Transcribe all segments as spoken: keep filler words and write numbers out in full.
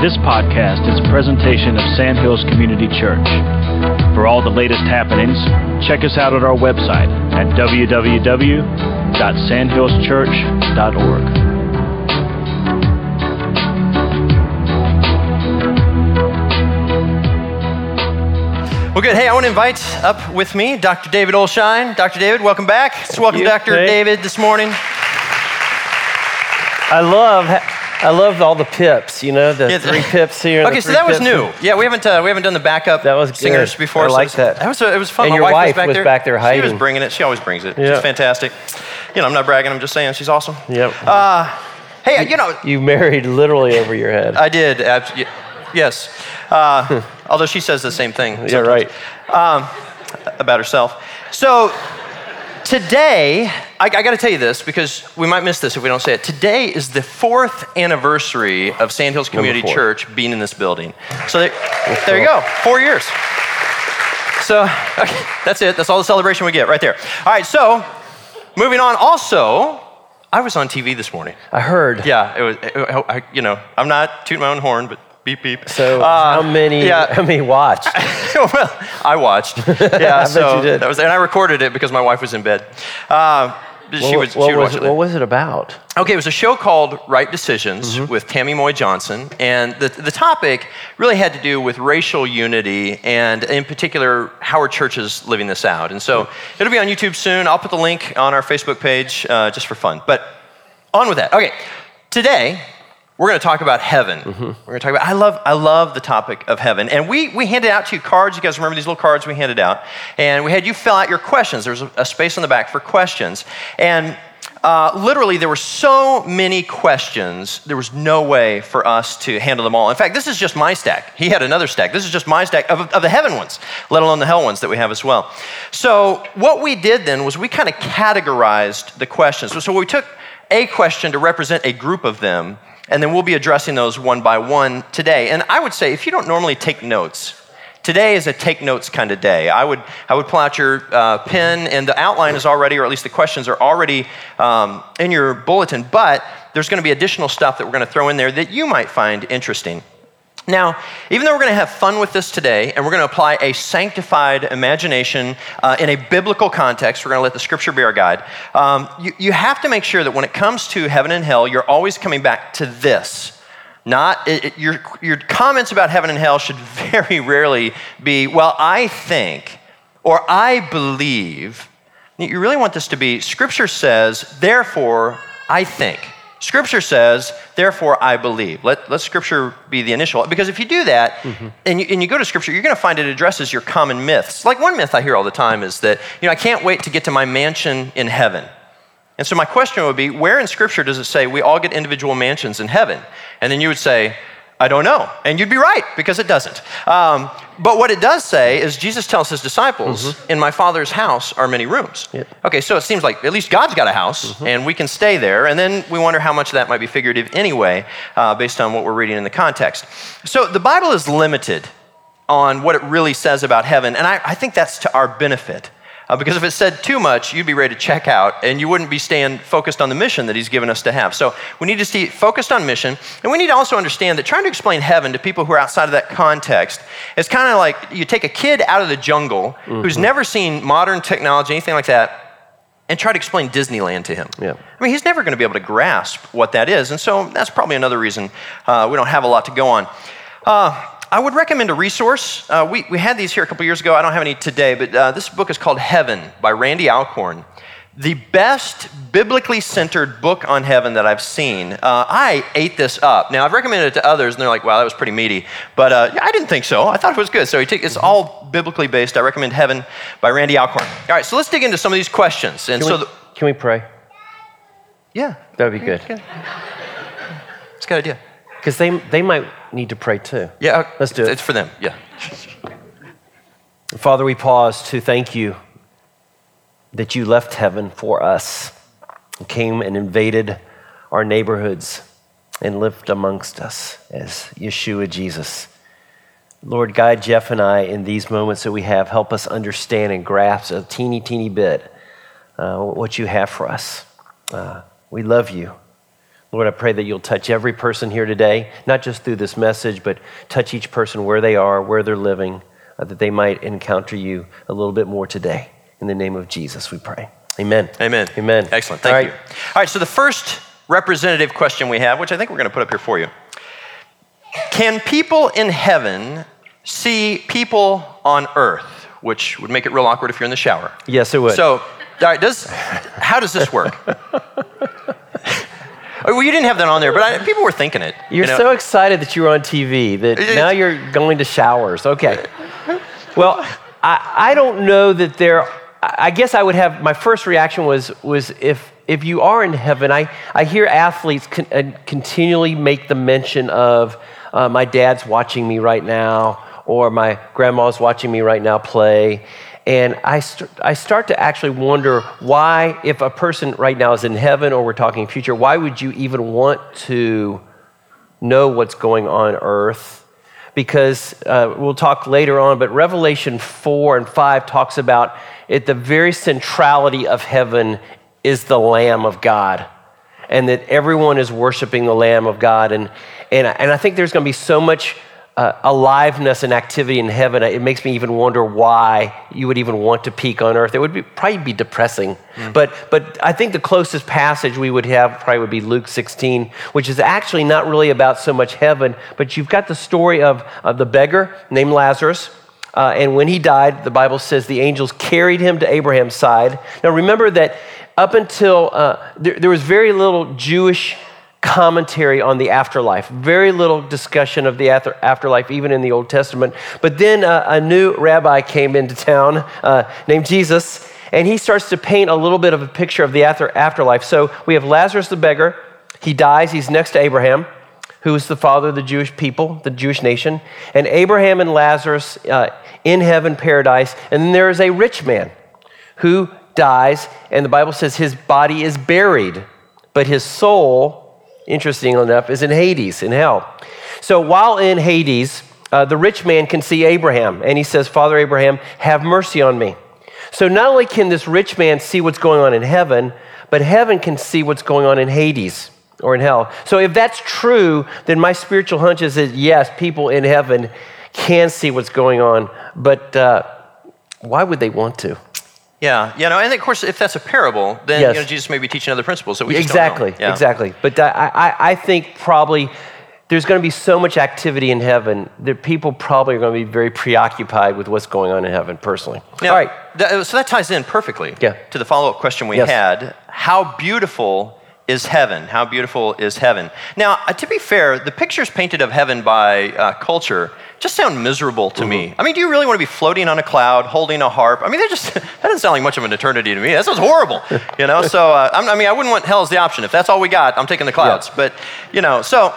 This podcast is a presentation of Sandhills Community Church. For all the latest happenings, check us out at our website at w w w dot sandhills church dot org. Well, good. Hey, I want to invite up with me Doctor David Olshine. Doctor David, welcome back. Let's welcome Doctor Hey. David this morning. I love, I love all the pips. You know, the Yeah, three pips here. and Okay, the so three that was pips. new. Yeah, we haven't uh, we haven't done the backup That was good. singers before. I so like it's- that. That was it was fun. And My your wife, wife was back was there. back there She hiding. was bringing it. She always brings it. Yeah. She's fantastic. You know, I'm not bragging. I'm just saying she's awesome. Yep. Uh, hey, you know, You married literally over your head. I did. Abs- y- yes. Uh, although she says the same thing. yeah, sometimes. right. Um, about herself. So today, I, I got to tell you this because we might miss this if we don't say it. Today is the fourth anniversary of Sandhills Community four. Church being in this building. So there, there you go, four years. So okay, that's it. That's all the celebration we get right there. All right, so moving on. Also, I was on T V this morning. I heard. Yeah, it was. It, I, you know, I'm not tooting my own horn, but beep beep. So Uh, how many? yeah. How many watched? Well, I watched. Yeah, I bet so you did. That was, and I recorded it because my wife was in bed. Uh, she what, was. She what would was watch it? it. What was it about? Okay, it was a show called Right Decisions Mm-hmm. with Tammy Moy Johnson, and the the topic really had to do with racial unity, and in particular, how are churches living this out? And so it'll be on YouTube soon. I'll put the link on our Facebook page uh, just for fun. But on with that. Okay, today. We're going to talk about heaven. Mm-hmm. We're going to talk about. I love. I love the topic of heaven, and we we handed out to you cards. You guys remember these little cards we handed out, and we had you fill out your questions. There was a, a space on the back for questions, and uh, literally there were so many questions. There was no way for us to handle them all. In fact, this is just my stack. He had another stack. This is just my stack of, of the heaven ones, let alone the hell ones that we have as well. So what we did then was we kind of categorized the questions. So, so we took a question to represent a group of them. And then we'll be addressing those one by one today. And I would say, if you don't normally take notes, today is a take notes kind of day. I would I would pull out your uh, pen, and the outline is already, or at least the questions are already um, in your bulletin, but there's going to be additional stuff that we're going to throw in there that you might find interesting. Now, even though we're going to have fun with this today, and we're going to apply a sanctified imagination uh, in a biblical context, we're going to let the scripture be our guide, um, you, you have to make sure that when it comes to heaven and hell, you're always coming back to this. Not it, it, your, your comments about heaven and hell should very rarely be, well, I think, or I believe. You really want this to be, scripture says, therefore, I think. Scripture says, therefore, I believe. Let, let Scripture be the initial. Because if you do that, mm-hmm. and, you, and you go to Scripture, you're going to find it addresses your common myths. Like one myth I hear all the time is that, you know, I can't wait to get to my mansion in heaven. And so my question would be, where in Scripture does it say we all get individual mansions in heaven? And then you would say, I don't know. And you'd be right, because it doesn't. Um, but what it does say is Jesus tells his disciples, mm-hmm. in my Father's house are many rooms. Yep. Okay, so it seems like at least God's got a house, mm-hmm. and we can stay there. And then we wonder how much of that might be figurative anyway, uh, based on what we're reading in the context. So the Bible is limited on what it really says about heaven, and I, I think that's to our benefit. Uh, because if it said too much, you'd be ready to check out, and you wouldn't be staying focused on the mission that he's given us to have. So we need to stay focused on mission, and we need to also understand that trying to explain heaven to people who are outside of that context is kind of like you take a kid out of the jungle mm-hmm. who's never seen modern technology, anything like that, and try to explain Disneyland to him. Yeah. I mean, he's never going to be able to grasp what that is, and so that's probably another reason uh, we don't have a lot to go on. Uh, I would recommend a resource. Uh, we, we had these here a couple years ago. I don't have any today, but uh, this book is called Heaven by Randy Alcorn. The best biblically centered book on heaven that I've seen. Uh, I ate this up. Now, I've recommended it to others, and they're like, wow, that was pretty meaty. But uh, yeah, I didn't think so. I thought it was good. So it's all biblically based. I recommend Heaven by Randy Alcorn. All right, so let's dig into some of these questions. And can, so we, the, can we pray? Yeah. That would be good. It's a good idea. Because they they might need to pray too. Yeah, let's do it. It's for them, yeah. Father, we pause to thank you that you left heaven for us, came and invaded our neighborhoods and lived amongst us as Yeshua Jesus. Lord, guide Jeff and I in these moments that we have. Help us understand and grasp a teeny, teeny bit uh, what you have for us. Uh, we love you. Lord, I pray that you'll touch every person here today, not just through this message, but touch each person where they are, where they're living, uh, that they might encounter you a little bit more today. In the name of Jesus, we pray. Amen. Amen. Amen. Excellent. Thank All you. right. All right, so the first representative question we have, which I think we're going to put up here for you. Can people in heaven see people on earth? Which would make it real awkward if you're in the shower. Yes, it would. So, all right, does, how does this work? Well, you didn't have that on there, but I, people were thinking it. You're you know? so excited that you were on T V that It's- now you're going to showers. Okay. Well, I, I don't know that there, I guess I would have, my first reaction was was if if you are in heaven, I, I hear athletes con, uh, continually make the mention of uh, my dad's watching me right now, or my grandma's watching me right now play. And I, st- I start to actually wonder why, if a person right now is in heaven or we're talking future, why would you even want to know what's going on earth? Because uh, we'll talk later on, but Revelation four and five talks about at the very centrality of heaven is the Lamb of God, and that everyone is worshiping the Lamb of God. And, and, and I think there's going to be so much Uh, aliveness and activity in heaven. It makes me even wonder why you would even want to peak on earth. It would be, probably be depressing. Mm. But but I think the closest passage we would have probably would be Luke sixteen, which is actually not really about so much heaven, but you've got the story of, of the beggar named Lazarus. Uh, and when he died, the Bible says the angels carried him to Abraham's side. Now remember that up until, uh, there, there was very little Jewish commentary on the afterlife. Very little discussion of the after- afterlife, even in the Old Testament. But then uh, a new rabbi came into town uh, named Jesus, and he starts to paint a little bit of a picture of the after- afterlife. So we have Lazarus the beggar. He dies. He's next to Abraham, who is the father of the Jewish people, the Jewish nation. And Abraham and Lazarus uh, in heaven, paradise. And then there is a rich man who dies, and the Bible says his body is buried, but his soul, interestingly enough, is in Hades, in hell. So while in Hades, uh, the rich man can see Abraham, and he says, Father Abraham, have mercy on me. So not only can this rich man see what's going on in heaven, but heaven can see what's going on in Hades or in hell. So if that's true, then my spiritual hunch is that yes, people in heaven can see what's going on, but uh, why would they want to? Yeah, you know, and of course, if that's a parable, then Yes. you know, Jesus may be teaching other principles that we just Exactly, don't know. Yeah. exactly. But I, I, I think probably there's going to be so much activity in heaven that people probably are going to be very preoccupied with what's going on in heaven personally. Now, All right. that, so that ties in perfectly Yeah. to the follow-up question we Yes. had. How beautiful is heaven? How beautiful is heaven? Now, uh, to be fair, the pictures painted of heaven by uh, culture just sound miserable to mm-hmm. me. I mean, do you really want to be floating on a cloud, holding a harp? I mean, that just that doesn't sound like much of an eternity to me. That sounds horrible, you know. So, uh, I'm, I mean, I wouldn't want hell as the option. If that's all we got, I'm taking the clouds. Yeah. But you know, so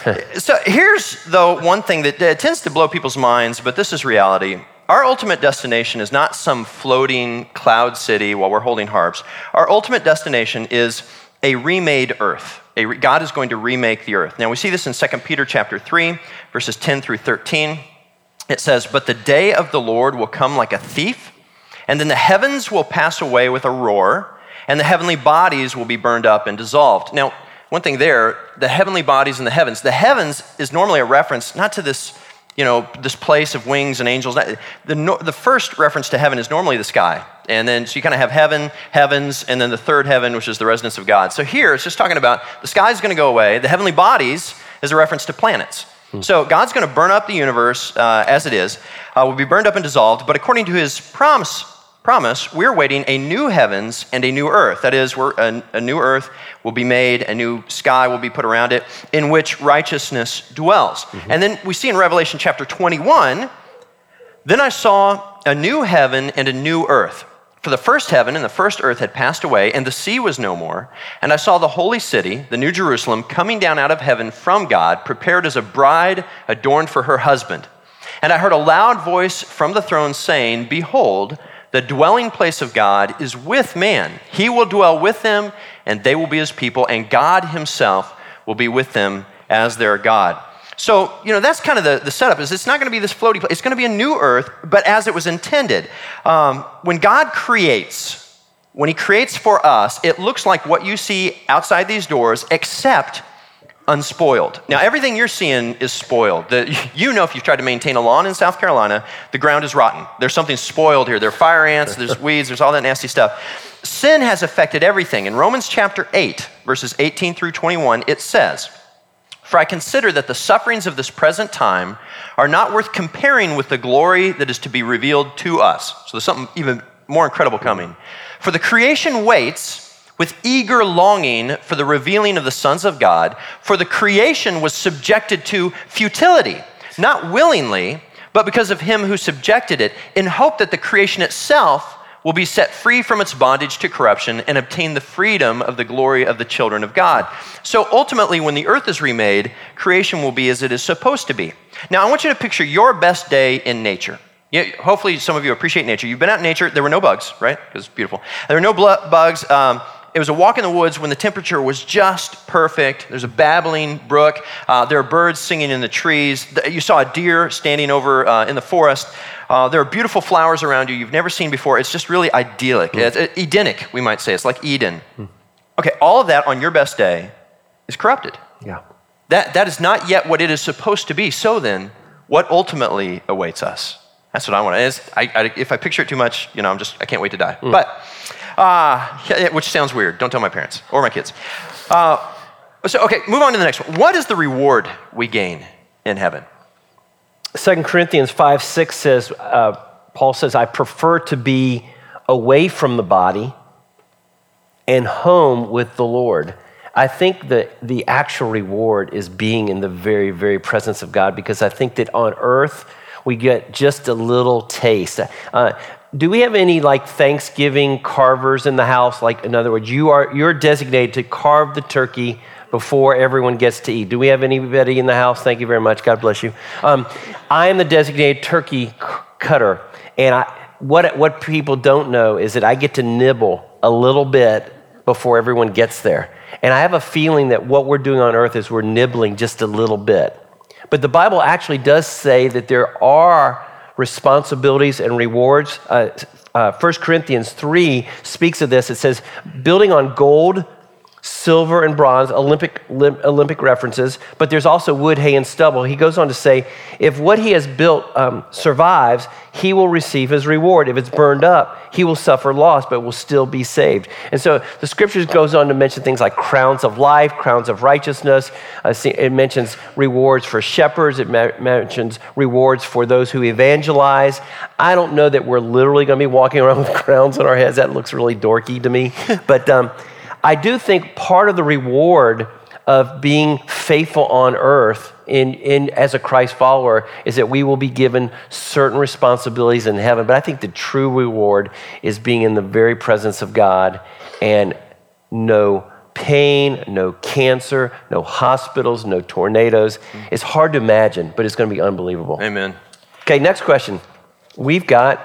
so here's though one thing that uh, tends to blow people's minds, but this is reality. Our ultimate destination is not some floating cloud city while we're holding harps. Our ultimate destination is a remade earth. A re- God is going to remake the earth. Now we see this in Second Peter chapter three, verses ten through thirteen. It says, "But the day of the Lord will come like a thief, and then the heavens will pass away with a roar, and the heavenly bodies will be burned up and dissolved." Now, one thing there, the heavenly bodies in the heavens. The heavens is normally a reference not to this, you know, this place of wings and angels. The, no, the first reference to heaven is normally the sky. And then, so you kind of have heaven, heavens, and then the third heaven, which is the residence of God. So here, it's just talking about the sky's going to go away. The heavenly bodies is a reference to planets. Hmm. So God's going to burn up the universe uh, as it is, uh, will be burned up and dissolved. But according to his promise, promise, we're waiting a new heavens and a new earth. That is, we're, a, a new earth will be made, a new sky will be put around it, in which righteousness dwells. Mm-hmm. And then we see in Revelation chapter twenty-one, "Then I saw a new heaven and a new earth. For the first heaven and the first earth had passed away, and the sea was no more. And I saw the holy city, the New Jerusalem, coming down out of heaven from God, prepared as a bride adorned for her husband. And I heard a loud voice from the throne saying, 'Behold, the dwelling place of God is with man. He will dwell with them, and they will be his people, and God himself will be with them as their God.'" So, you know, that's kind of the, the setup, is it's not going to be this floaty place. It's going to be a new earth, but as it was intended. Um, when God creates, when he creates for us, it looks like what you see outside these doors, except unspoiled. Now, everything you're seeing is spoiled. The, you know, if you've tried to maintain a lawn in South Carolina, the ground is rotten. There's something spoiled here. There are fire ants, there's weeds, there's all that nasty stuff. Sin has affected everything. In Romans chapter eight, verses eighteen through twenty-one, it says, "For I consider that the sufferings of this present time are not worth comparing with the glory that is to be revealed to us." So there's something even more incredible coming. "For the creation waits with eager longing for the revealing of the sons of God. For the creation was subjected to futility, not willingly, but because of him who subjected it, in hope that the creation itself will be set free from its bondage to corruption and obtain the freedom of the glory of the children of God." So ultimately, when the earth is remade, creation will be as it is supposed to be. Now, I want you to picture your best day in nature. Yeah, hopefully some of you appreciate nature. You've been out in nature. There were no bugs, right? Because it's beautiful. There were no bl- bugs. Um, It was a walk in the woods when the temperature was just perfect. There's a babbling brook. Uh, there are birds singing in the trees. You saw a deer standing over uh, in the forest. Uh, there are beautiful flowers around you you've never seen before. It's just really idyllic. Mm. It's uh, Edenic, we might say. It's like Eden. Mm. Okay, all of that on your best day is corrupted. Yeah. That, that is not yet what it is supposed to be. So then, what ultimately awaits us? That's what I want to. I, I, if I picture it too much, you know, I'm just, I can't wait to die. Mm. But... Uh, which sounds weird. Don't tell my parents or my kids. Uh, so, okay, move on to the next one. What is the reward we gain in heaven? Second Corinthians five six says, uh, Paul says, "I prefer to be away from the body and home with the Lord." I think that the actual reward is being in the very, very presence of God, because I think that on earth we get just a little taste. Uh, Do we have any like Thanksgiving carvers in the house? Like, in other words, you are, you're designated to carve the turkey before everyone gets to eat. Do we have anybody in the house? Thank you very much. God bless you. Um, I am the designated turkey c- cutter. And I, what, what people don't know is that I get to nibble a little bit before everyone gets there. And I have a feeling that what we're doing on earth is we're nibbling just a little bit. But the Bible actually does say that there are responsibilities and rewards. Uh, uh, First Corinthians three speaks of this. It says, building on gold, silver, and bronze, Olympic lim, Olympic references, but there's also wood, hay, and stubble. He goes on to say, if what he has built um, survives, he will receive his reward. If it's burned up, he will suffer loss, but will still be saved. And so the scriptures goes on to mention things like crowns of life, crowns of righteousness. Uh, it mentions rewards for shepherds. It ma- mentions rewards for those who evangelize. I don't know that we're literally going to be walking around with crowns on our heads. That looks really dorky to me. But um, I do think part of the reward of being faithful on earth in, in as a Christ follower is that we will be given certain responsibilities in heaven. But I think the true reward is being in the very presence of God, and no pain, no cancer, no hospitals, no tornadoes. It's hard to imagine, but it's going to be unbelievable. Amen. Okay, next question. We've got,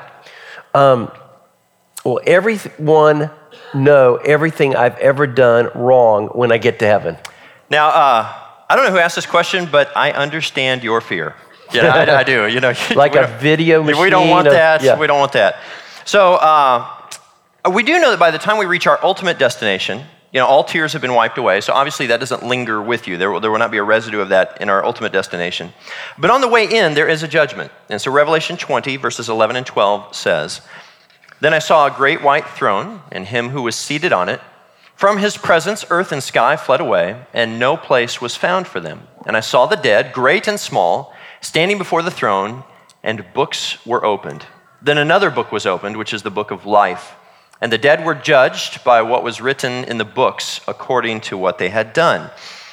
um, will everyone know everything I've ever done wrong when I get to heaven? Now, uh, I don't know who asked this question, but I understand your fear. Yeah, I, I do. You know, like a video machine. We don't want of, that. Yeah. We don't want that. So uh, we do know that by the time we reach our ultimate destination, you know, all tears have been wiped away. So obviously that doesn't linger with you. There will, there will not be a residue of that in our ultimate destination. But on the way in, there is a judgment. And so Revelation twenty, verses eleven and twelve says, "Then I saw a great white throne, and him who was seated on it. From his presence, earth and sky fled away, and no place was found for them. And I saw the dead, great and small, standing before the throne, and books were opened. Then another book was opened, which is the book of life. And the dead were judged by what was written in the books according to what they had done."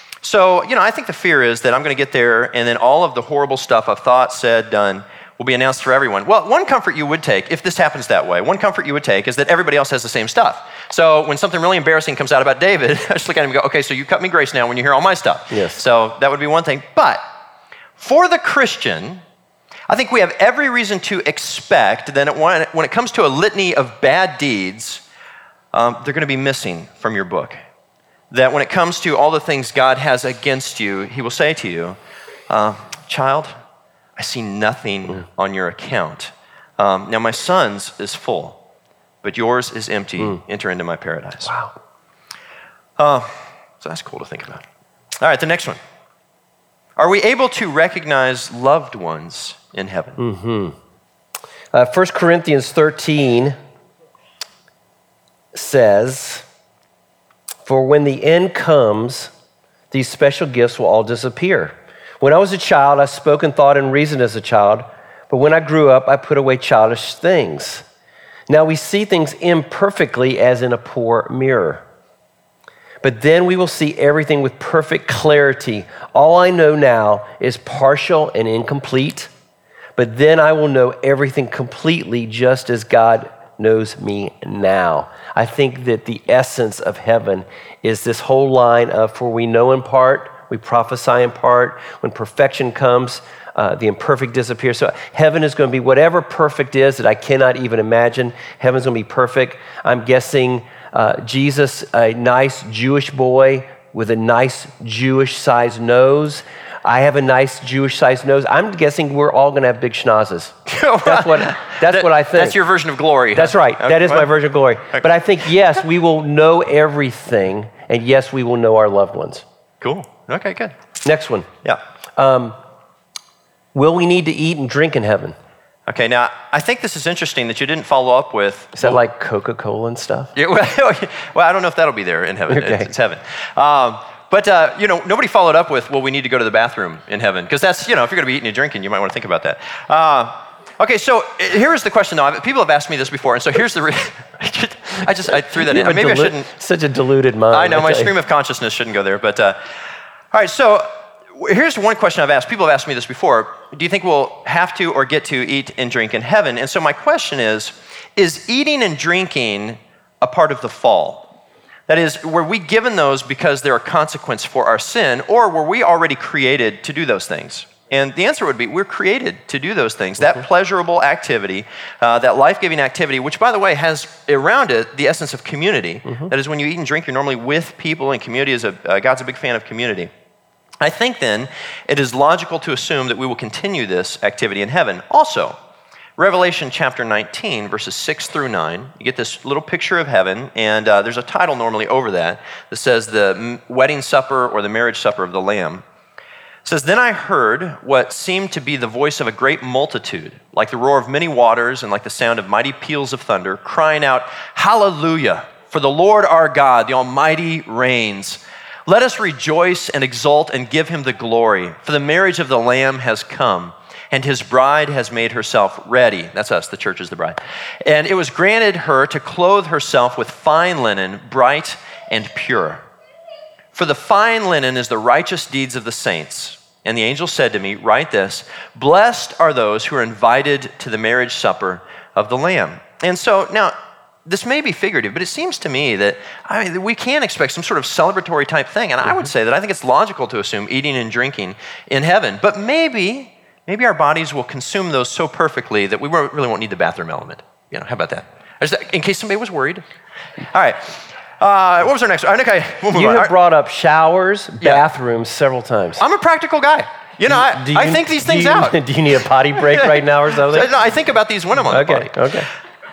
So, you know, I think the fear is that I'm going to get there, and then all of the horrible stuff I've thought, said, done, will be announced for everyone. Well, one comfort you would take, if this happens that way, one comfort you would take is that everybody else has the same stuff. So when something really embarrassing comes out about David, I just look at him and go, okay, so you cut me grace now when you hear all my stuff. Yes. So that would be one thing. But for the Christian, I think we have every reason to expect that when it comes to a litany of bad deeds, um, they're going to be missing from your book. That when it comes to all the things God has against you, he will say to you, uh, child, I see nothing on your account. Um, now, my son's is full, but yours is empty. Mm. Enter into my paradise. Wow. Uh, so that's cool to think about. All right, the next one. Are we able to recognize loved ones in heaven? Mm-hmm. Uh, First Corinthians thirteen says, for when the end comes, these special gifts will all disappear. When I was a child, I spoke and thought and reasoned as a child, but when I grew up, I put away childish things. Now we see things imperfectly as in a poor mirror. But then we will see everything with perfect clarity. All I know now is partial and incomplete, but then I will know everything completely just as God knows me now. I think that the essence of heaven is this whole line of, for we know in part, we prophesy in part. When perfection comes, uh, the imperfect disappears. So heaven is going to be whatever perfect is that I cannot even imagine. Heaven's going to be perfect. I'm guessing uh, Jesus, a nice Jewish boy with a nice Jewish-sized nose. I have a nice Jewish-sized nose. I'm guessing we're all going to have big schnozzes. That's what that's that, what I think. That's your version of glory. That's right. Okay. That is my version of glory. Okay. But I think, yes, we will know everything, and yes, we will know our loved ones. Cool. Okay, good. Next one. Yeah. Um, will we need to eat and drink in heaven? Okay, now, I think this is interesting that you didn't follow up with... Is that well, like Coca-Cola and stuff? Yeah, well, well, I don't know if that'll be there in heaven. Okay. It's, it's heaven. Um, but, uh, you know, nobody followed up with, well, we need to go to the bathroom in heaven. Because that's, you know, if you're going to be eating and drinking, you might want to think about that. Uh, okay, so here's the question, though. People have asked me this before, and so here's the... Re- I just I threw that in. Maybe dilu- I shouldn't... Such a diluted mind. I know, my stream of consciousness shouldn't go there, but... Uh, all right, so here's one question I've asked. People have asked me this before. Do you think we'll have to or get to eat and drink in heaven? And so my question is, is eating and drinking a part of the fall? That is, were we given those because they're a consequence for our sin, or were we already created to do those things? And the answer would be, we're created to do those things. That mm-hmm. pleasurable activity, uh, that life-giving activity, which, by the way, has around it the essence of community. Mm-hmm. That is, when you eat and drink, you're normally with people, and community is a, uh, God's a big fan of community. I think then it is logical to assume that we will continue this activity in heaven. Also, Revelation chapter nineteen, verses six through nine, you get this little picture of heaven, and uh, there's a title normally over that that says the wedding supper or the marriage supper of the Lamb. It says, then I heard what seemed to be the voice of a great multitude, like the roar of many waters and like the sound of mighty peals of thunder, crying out, Hallelujah, for the Lord our God, the Almighty reigns. Let us rejoice and exult and give him the glory, for the marriage of the Lamb has come, and his bride has made herself ready. That's us, the church is the bride. And it was granted her to clothe herself with fine linen, bright and pure. For the fine linen is the righteous deeds of the saints. And the angel said to me, write this, blessed are those who are invited to the marriage supper of the Lamb. And so now, this may be figurative, but it seems to me that I mean, we can expect some sort of celebratory type thing. And mm-hmm. I would say that I think it's logical to assume eating and drinking in heaven. But maybe, maybe our bodies will consume those so perfectly that we really won't need the bathroom element. You know, how about that? Just, in case somebody was worried. All right. Uh, what was our next one? Okay, we'll move you on. have brought up showers, bathrooms yeah. several times. I'm a practical guy. You know, I, you, I think these things do you, out. Do you need a potty break right now or something? No, I think about these when I'm on okay, the potty. Okay,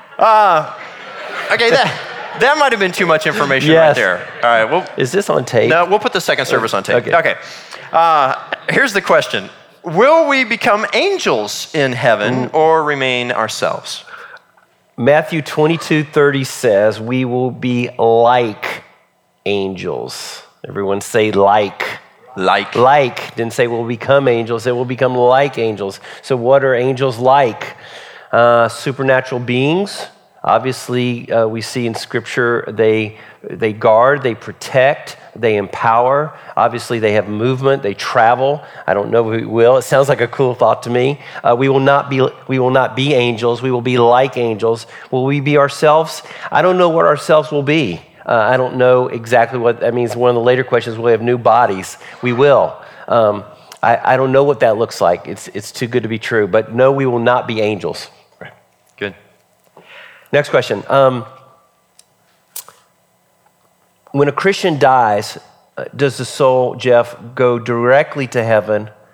uh, okay. That that might have been too much information yes. right there. All right, well, is this on tape? No, we'll put the second service on tape. Okay. Okay. Uh, here's the question: will we become angels in heaven, mm. or remain ourselves? Matthew twenty-two thirty says, we will be like angels. Everyone say like. Like. Like. Didn't say we'll become angels. It will become like angels. So what are angels like? Uh, supernatural beings. Obviously, uh, we see in Scripture they they guard, they protect, they empower. Obviously, they have movement, they travel. I don't know if we will. It sounds like a cool thought to me. Uh, we will not be we will not be angels. We will be like angels. Will we be ourselves? I don't know what ourselves will be. Uh, I don't know exactly what that means. One of the later questions, will we have new bodies? We will. Um, I, I don't know what that looks like. It's it's too good to be true. But no, we will not be angels. Right. Good. Next question. Um, when a Christian dies, uh, does the soul, Jeff, go directly to heaven,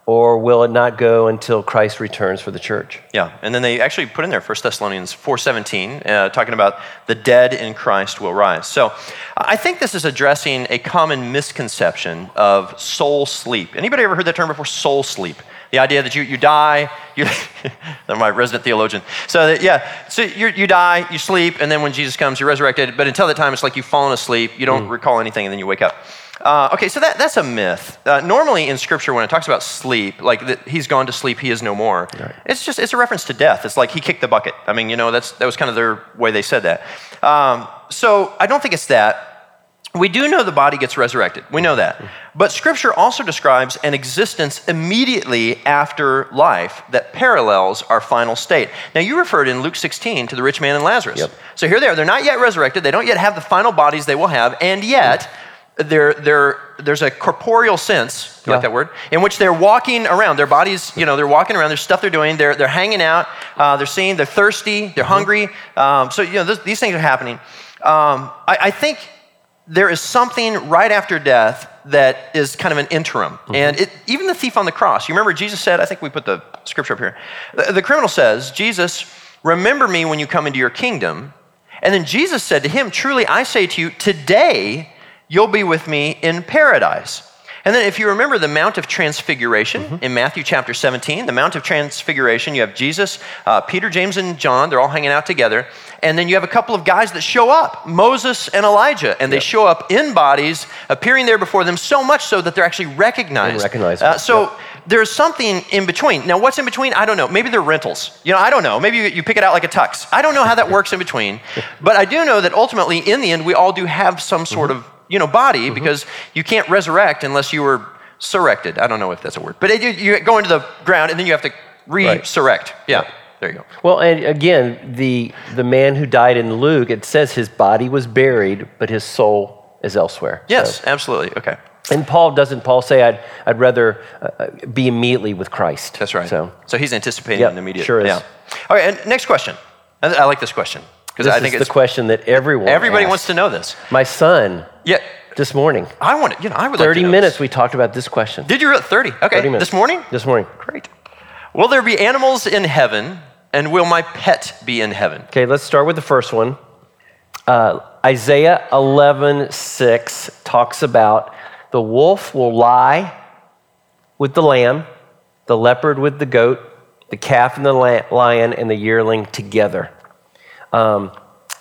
or will it not go until Christ returns for the church? Yeah, and then they actually put in there First Thessalonians four seventeen, uh, talking about the dead in Christ will rise. So I think this is addressing a common misconception of soul sleep. Anybody ever heard that term before, soul sleep? The idea that you, you die, you, they're my resident theologian. So that, yeah, so you you die, you sleep, and then when Jesus comes, you're resurrected. But until that time, it's like you've fallen asleep, you don't mm. recall anything, and then you wake up. Uh, okay, so that, that's a myth. Uh, normally in Scripture, when it talks about sleep, like that he's gone to sleep, he is no more. Right. It's just, it's a reference to death. It's like he kicked the bucket. I mean, you know, that's that was kind of their way they said that. Um, so I don't think it's that. We do know the body gets resurrected. We know that. But Scripture also describes an existence immediately after life that parallels our final state. Now, you referred in Luke sixteen to the rich man and Lazarus. Yep. So here they are. They're not yet resurrected. They don't yet have the final bodies they will have. And yet, they're, they're, there's a corporeal sense, you yeah. like that word, in which they're walking around. Their bodies, you know, they're walking around. There's stuff they're doing. They're, they're hanging out. Uh, they're seeing. They're thirsty. They're mm-hmm. hungry. Um, so, you know, this, these things are happening. Um, I, I think there is something right after death that is kind of an interim. Mm-hmm. And it, even the thief on the cross, you remember Jesus said, I think we put the scripture up here. The, the criminal says, Jesus, remember me when you come into your kingdom. And then Jesus said to him, truly I say to you, today you'll be with me in paradise. And then if you remember the Mount of Transfiguration mm-hmm. in Matthew chapter seventeen, the Mount of Transfiguration, you have Jesus, uh, Peter, James, and John, they're all hanging out together. And then you have a couple of guys that show up, Moses and Elijah, and they yep. show up in bodies, appearing there before them, so much so that they're actually recognized. recognized uh, so yep. there's something in between. Now, what's in between? I don't know. Maybe they're rentals. You know, I don't know. Maybe you, you pick it out like a tux. I don't know how that works in between. But I do know that ultimately, in the end, we all do have some sort mm-hmm. of you know, body, mm-hmm. because you can't resurrect unless you were surrected. I don't know if that's a word. But you, you go into the ground, and then you have to resurrect. Right. Yeah. There you go. Well, and again, the the man who died in Luke, it says his body was buried, but his soul is elsewhere. Yes, so, absolutely. Okay. And Paul doesn't Paul say I'd I'd rather uh, be immediately with Christ. That's right. So, so he's anticipating yep, an immediate. Sure is. Yeah. Okay. And next question. I, I like this question because I think is it's the question that everyone everybody asks. wants to know this. My son. Yeah. This morning. I want to, you know, I would thirty like to know minutes this. We talked about this question. Did you really? thirty? Okay. thirty minutes. This morning? This morning. Great. Will there be animals in heaven, and will my pet be in heaven? Okay, let's start with the first one. Uh, Isaiah eleven six talks about the wolf will lie with the lamb, the leopard with the goat, the calf and the lion, and the yearling together. Um,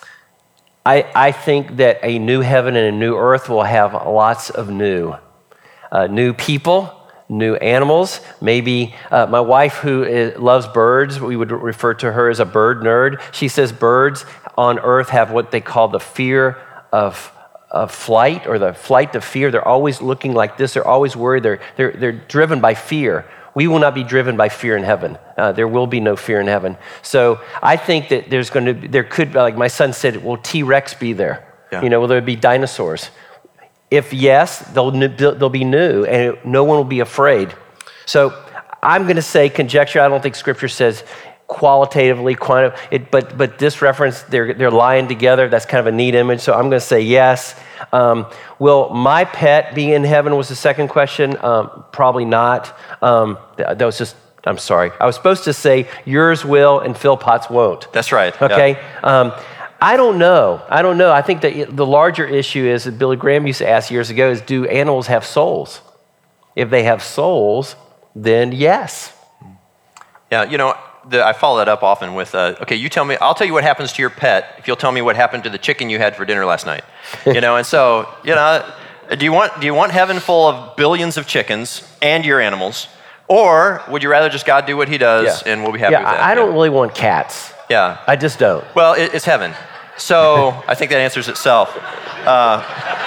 I, I think that a new heaven and a new earth will have lots of new. Uh, new people, new animals. Maybe uh, my wife, who is, loves birds, we would refer to her as a bird nerd. She says birds on earth have what they call the fear of, of flight, or the flight of fear. They're always looking like this. They're always worried. They're, they're, they're driven by fear. We will not be driven by fear in heaven. Uh, there will be no fear in heaven. So I think that there's going to be, there could, like my son said, will T-Rex be there? Yeah. You know, will there be dinosaurs? If yes, they'll, they'll be new, and no one will be afraid. So I'm going to say conjecture. I don't think Scripture says qualitatively, quanti- it, but but this reference, they're they're lying together. That's kind of a neat image. So I'm going to say yes. Um, will my pet be in heaven? Was the second question. Um, probably not. Um, that was just. I'm sorry. I was supposed to say yours will and Philpott's won't. That's right. Okay. Yeah. Um, I don't know. I don't know. I think that the larger issue is that Billy Graham used to ask years ago is, do animals have souls? If they have souls, then yes. Yeah, you know, the, I follow that up often with, uh, okay, you tell me, I'll tell you what happens to your pet if you'll tell me what happened to the chicken you had for dinner last night. You know, and so, you know, do you want do you want heaven full of billions of chickens and your animals, or would you rather just God do what he does yeah. and we'll be happy yeah, with that? I don't yeah. really want cats. Yeah. I just don't. Well, it, it's heaven. So I think that answers itself. Uh,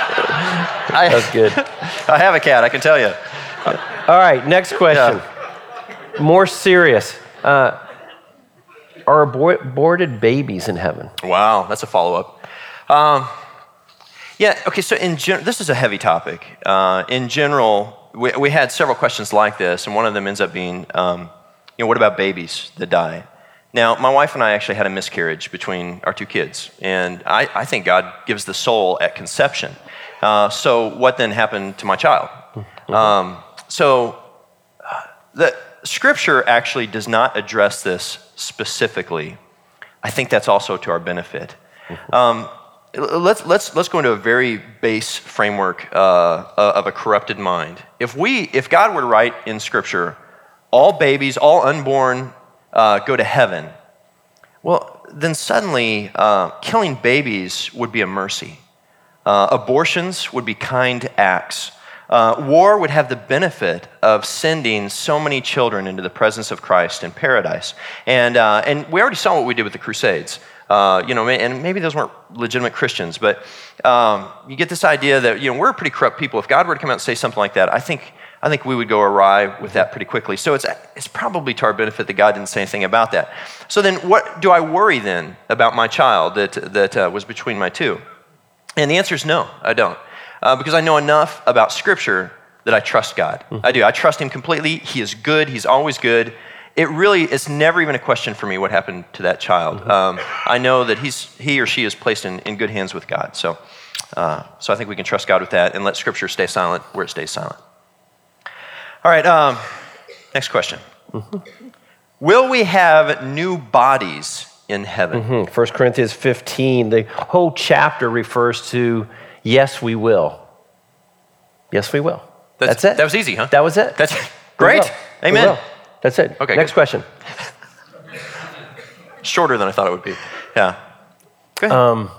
I, That's good. I have a cat, I can tell you. All right, next question. Yeah. More serious. Uh, are abor- aborted babies in heaven? Wow, that's a follow-up. Um, yeah, okay, so in gen- this is a heavy topic. Uh, in general, we, we had several questions like this, and one of them ends up being, um, you know, what about babies that die? Now, my wife and I actually had a miscarriage between our two kids, and I, I think God gives the soul at conception. Uh, so what then happened to my child? Mm-hmm. Um, so uh, the Scripture actually does not address this specifically. I think that's also to our benefit. Um, let's let's let's go into a very base framework uh, of a corrupted mind. If we, if God were to write in Scripture, all babies, all unborn, uh, go to heaven, well, then suddenly uh, killing babies would be a mercy. Uh, abortions would be kind acts. Uh, war would have the benefit of sending so many children into the presence of Christ in paradise. And uh, and we already saw what we did with the Crusades. Uh, you know, and maybe those weren't legitimate Christians, but um, you get this idea that, you know, we're pretty corrupt people. If God were to come out and say something like that, I think I think we would go awry with that pretty quickly. So it's it's probably to our benefit that God didn't say anything about that. So then, what do I worry then about my child that that uh, was between my two? And the answer is no, I don't. Uh, because I know enough about Scripture that I trust God. Mm-hmm. I do. I trust Him completely. He is good. He's always good. It really is never even a question for me what happened to that child. Mm-hmm. Um, I know that he's he or she is placed in, in good hands with God. So, uh, so I think we can trust God with that and let Scripture stay silent where it stays silent. All right. Um, next question. Mm-hmm. Will we have new bodies in heaven? Mm-hmm. First Corinthians fifteen, the whole chapter refers to yes, we will. Yes, we will. That's, That's it. That was easy, huh? That was it. That's great. Amen. That's it. Okay. Next good. question. Shorter than I thought it would be. Yeah. Go ahead. Um,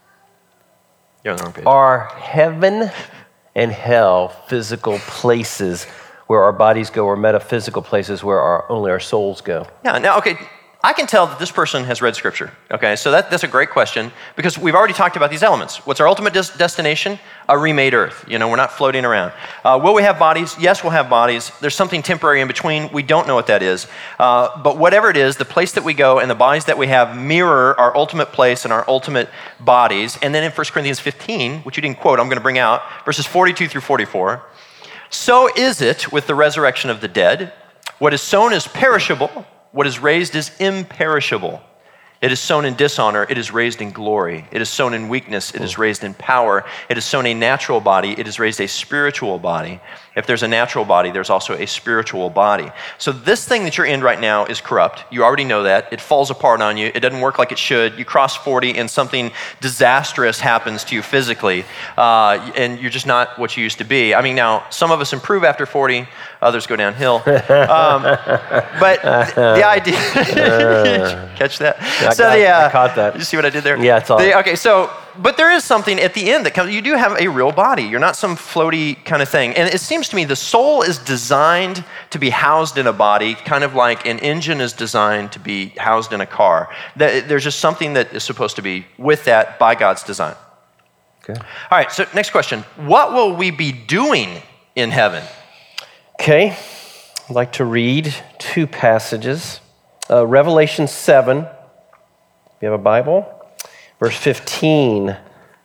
You're on the wrong page. Are heaven and hell physical places where our bodies go, or metaphysical places where our, only our souls go? Yeah. Now, okay. I can tell that this person has read Scripture, okay? So that, that's a great question because we've already talked about these elements. What's our ultimate des- destination? A remade earth. You know, we're not floating around. Uh, will we have bodies? Yes, we'll have bodies. There's something temporary in between. We don't know what that is. Uh, but whatever it is, the place that we go and the bodies that we have mirror our ultimate place and our ultimate bodies. And then in First Corinthians fifteen, which you didn't quote, I'm going to bring out, verses forty-two through forty-four. So is it with the resurrection of the dead. What is sown is perishable. What is raised is imperishable. It is sown in dishonor, it is raised in glory. It is sown in weakness, it is raised in power. It is sown a natural body, it is raised a spiritual body. If there's a natural body, there's also a spiritual body. So this thing that you're in right now is corrupt. You already know that. It falls apart on you. It doesn't work like it should. You cross forty and something disastrous happens to you physically, uh, and you're just not what you used to be. I mean, now, some of us improve after forty, others go downhill. Um, but the idea, catch that? I, so got, the, uh, I caught that. Did you see what I did there? Yeah, it's all. The, okay, so, but there is something at the end that comes, you do have a real body. You're not some floaty kind of thing. And it seems to me the soul is designed to be housed in a body, kind of like an engine is designed to be housed in a car. There's just something that is supposed to be with that by God's design. Okay. All right, so next question. What will we be doing in heaven? Okay, I'd like to read two passages. Uh, Revelation seven, if you have a Bible, verse fifteen.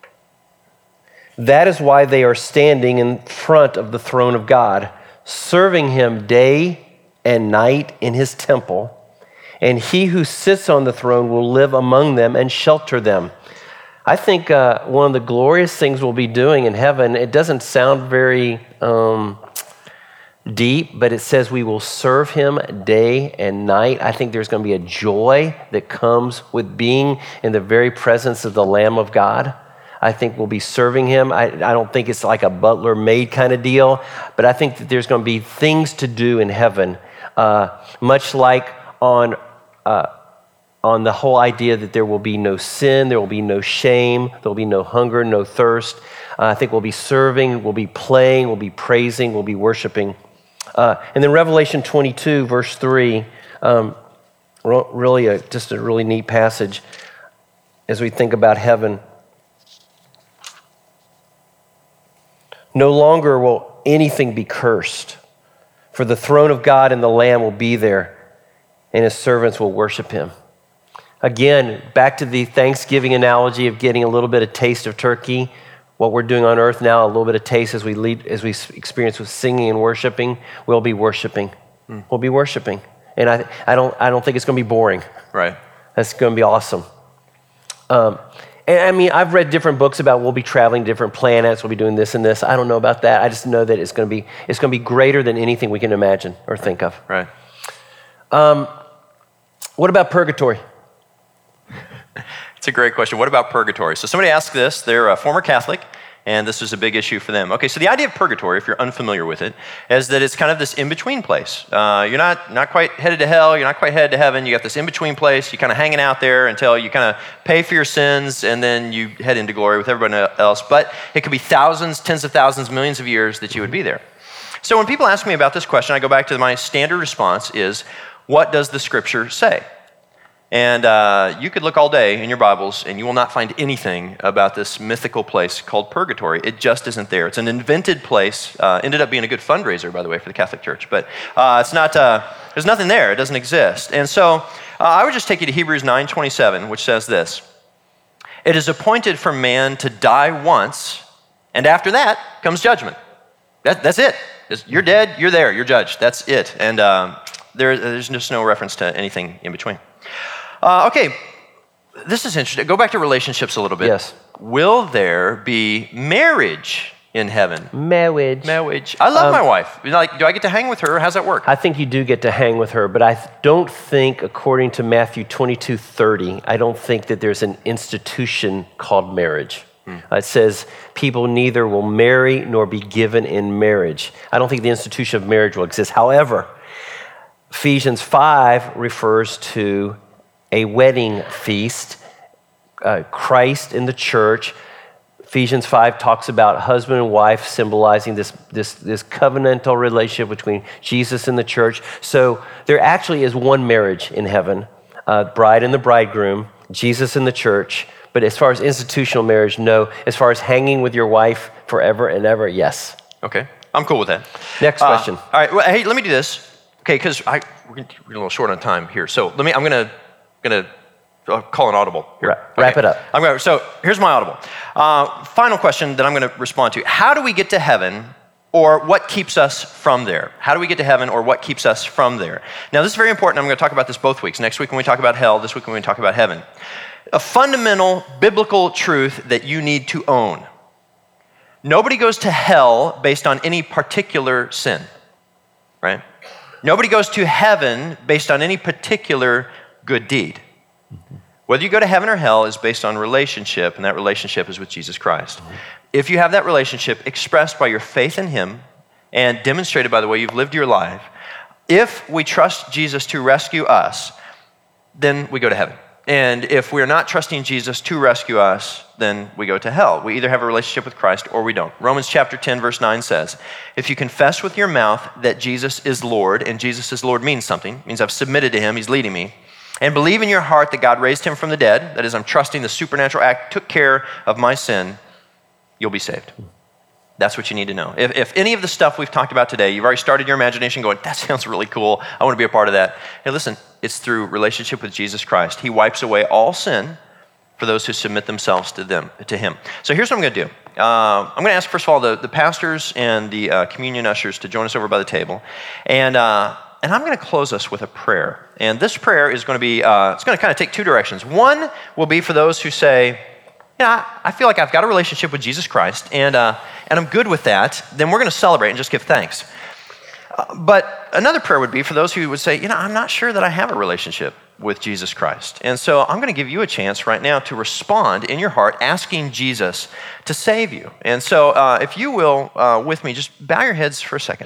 That is why they are standing in front of the throne of God, serving Him day and night in His temple, and He who sits on the throne will live among them and shelter them. I think uh, one of the glorious things we'll be doing in heaven, it doesn't sound very um, deep, but it says we will serve Him day and night. I think there's going to be a joy that comes with being in the very presence of the Lamb of God. I think we'll be serving Him. I, I don't think it's like a butler-maid kind of deal, but I think that there's going to be things to do in heaven, uh, much like on uh, on the whole idea that there will be no sin, there will be no shame, there will be no hunger, no thirst. Uh, I think we'll be serving, we'll be playing, we'll be praising, we'll be worshiping. Uh, and then Revelation twenty-two, verse three, um, really a, just a really neat passage as we think about heaven. No longer will anything be cursed, for the throne of God and the Lamb will be there, and His servants will worship Him. Again, back to the Thanksgiving analogy of getting a little bit of taste of turkey. What we're doing on earth now, a little bit of taste as we lead, as we experience with singing and worshiping. We'll be worshiping. Mm. We'll be worshiping, and I, I don't, I don't think it's going to be boring. Right. That's going to be awesome. Um, And I mean, I've read different books about we'll be traveling to different planets, we'll be doing this and this. I don't know about that. I just know that it's going to be it's going to be greater than anything we can imagine or think of. Right. Um, what about purgatory? It's a great question. What about purgatory? So somebody asked this. They're a former Catholic, and this is a big issue for them. Okay, so the idea of purgatory, if you're unfamiliar with it, is that it's kind of this in-between place. Uh, you're not, not quite headed to hell, you're not quite headed to heaven, you got this in-between place, you're kind of hanging out there until you kind of pay for your sins, and then you head into glory with everybody else. But it could be thousands, tens of thousands, millions of years that you would be there. So when people ask me about this question, I go back to my standard response is, what does the Scripture say? And uh, you could look all day in your Bibles and you will not find anything about this mythical place called purgatory. It just isn't there. It's an invented place. Uh, ended up being a good fundraiser, by the way, for the Catholic Church. But uh, it's not. Uh, there's nothing there. It doesn't exist. And so uh, I would just take you to Hebrews nine twenty-seven, which says this. It is appointed for man to die once, and after that comes judgment. That, that's it. It's, you're dead, you're there, you're judged. That's it. And um, there, there's just no reference to anything in between. Uh, okay, this is interesting. Go back to relationships a little bit. Yes. Will there be marriage in heaven? Marriage. Marriage. I love Um, my wife. Like, do I get to hang with her? How's that work? I think you do get to hang with her, but I don't think, according to Matthew twenty-two thirty, I don't think that there's an institution called marriage. Hmm. Uh, it says people neither will marry nor be given in marriage. I don't think the institution of marriage will exist. However, Ephesians five refers to a wedding feast, uh, Christ in the church. Ephesians five talks about husband and wife symbolizing this, this, this covenantal relationship between Jesus and the church. So there actually is one marriage in heaven, uh, bride and the bridegroom, Jesus and the church. But as far as institutional marriage, no. As far as hanging with your wife forever and ever, yes. Okay, I'm cool with that. Next Uh, question. all right, well, hey, let me do this. Okay, because we're, we're a little short on time here. So let me, I'm going to Going to call an audible here. Ra- wrap okay. it up. I'm going to, so here's my audible. Uh, final question that I'm going to respond to. How do we get to heaven, or what keeps us from there? How do we get to heaven, or what keeps us from there? Now, this is very important. I'm going to talk about this both weeks. Next week when we talk about hell, this week when we talk about heaven. A fundamental biblical truth that you need to own. Nobody goes to hell based on any particular sin, right? Nobody goes to heaven based on any particular good deed. Mm-hmm. Whether you go to heaven or hell is based on relationship, and that relationship is with Jesus Christ. Mm-hmm. If you have that relationship expressed by your faith in Him and demonstrated by the way you've lived your life, if we trust Jesus to rescue us, then we go to heaven. And if we're not trusting Jesus to rescue us, then we go to hell. We either have a relationship with Christ or we don't. Romans chapter ten, verse nine says, if you confess with your mouth that Jesus is Lord, and Jesus is Lord means something, it means I've submitted to Him, He's leading me, and believe in your heart that God raised Him from the dead, that is, I'm trusting the supernatural act took care of my sin, you'll be saved. That's what you need to know. If, if any of the stuff we've talked about today, you've already started your imagination going, that sounds really cool, I want to be a part of that. Hey, listen, it's through relationship with Jesus Christ. He wipes away all sin for those who submit themselves to them, to Him. So here's what I'm going to do. Uh, I'm going to ask, first of all, the, the pastors and the uh, communion ushers to join us over by the table. And uh, And I'm going to close us with a prayer. And this prayer is going to be, uh, it's going to kind of take two directions. One will be for those who say, yeah, I feel like I've got a relationship with Jesus Christ, and uh, and I'm good with that. Then we're going to celebrate and just give thanks. Uh, but another prayer would be for those who would say, you know, I'm not sure that I have a relationship with Jesus Christ. And so I'm going to give you a chance right now to respond in your heart, asking Jesus to save you. And so uh, if you will, uh, with me, just bow your heads for a second.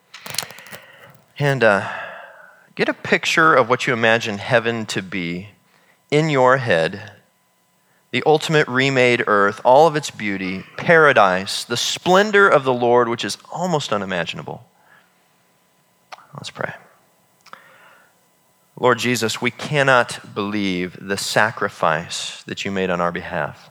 And uh, get a picture of what you imagine heaven to be in your head, the ultimate remade earth, all of its beauty, paradise, the splendor of the Lord, which is almost unimaginable. Let's pray. Lord Jesus, we cannot believe the sacrifice that you made on our behalf.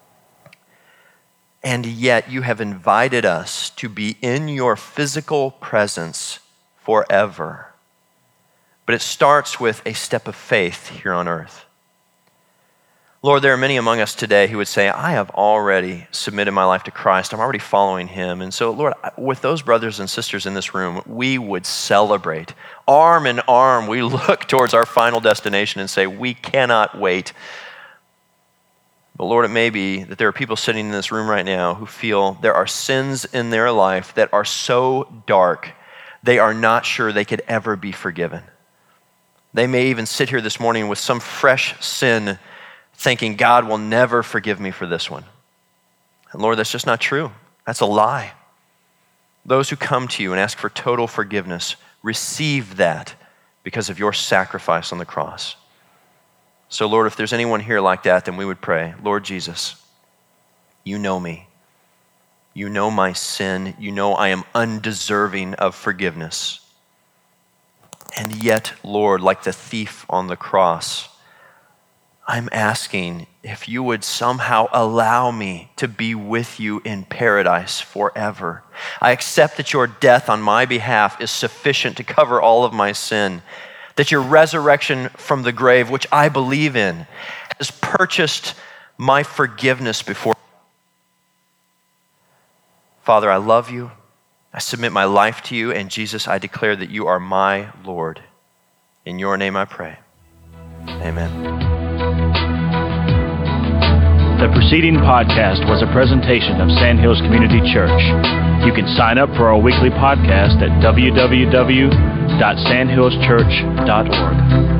And yet you have invited us to be in your physical presence forever. But it starts with a step of faith here on earth. Lord, there are many among us today who would say, I have already submitted my life to Christ. I'm already following Him. And so, Lord, with those brothers and sisters in this room, we would celebrate. Arm in arm, we look towards our final destination and say, we cannot wait. But Lord, it may be that there are people sitting in this room right now who feel there are sins in their life that are so dark, they are not sure they could ever be forgiven. They may even sit here this morning with some fresh sin, thinking, God will never forgive me for this one. And Lord, that's just not true. That's a lie. Those who come to you and ask for total forgiveness, receive that because of your sacrifice on the cross. So Lord, if there's anyone here like that, then we would pray, Lord Jesus, you know me. You know my sin. You know I am undeserving of forgiveness. And yet, Lord, like the thief on the cross, I'm asking if you would somehow allow me to be with you in paradise forever. I accept that your death on my behalf is sufficient to cover all of my sin, that your resurrection from the grave, which I believe in, has purchased my forgiveness before. Father, I love you. I submit my life to you, and Jesus, I declare that you are my Lord. In your name I pray. Amen. The preceding podcast was a presentation of Sandhills Community Church. You can sign up for our weekly podcast at w w w dot sandhills church dot org.